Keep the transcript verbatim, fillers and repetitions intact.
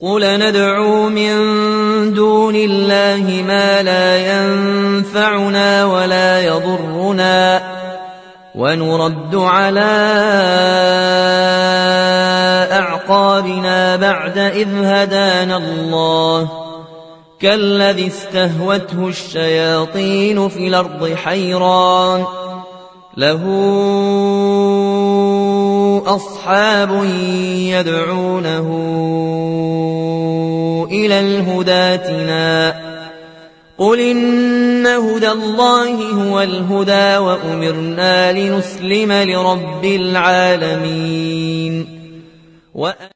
قل ندعو من دون الله ما لا ينفعنا ولا يضرنا ونرد على أعقابنا بعد إذ هدانا الله كالذي استهوته الشياطين في الأرض حيران له أصحاب يدعونه إلى الهدى ائتنا قل إن هدى الله هو الهدى وأمرنا لنسلم لرب العالمين.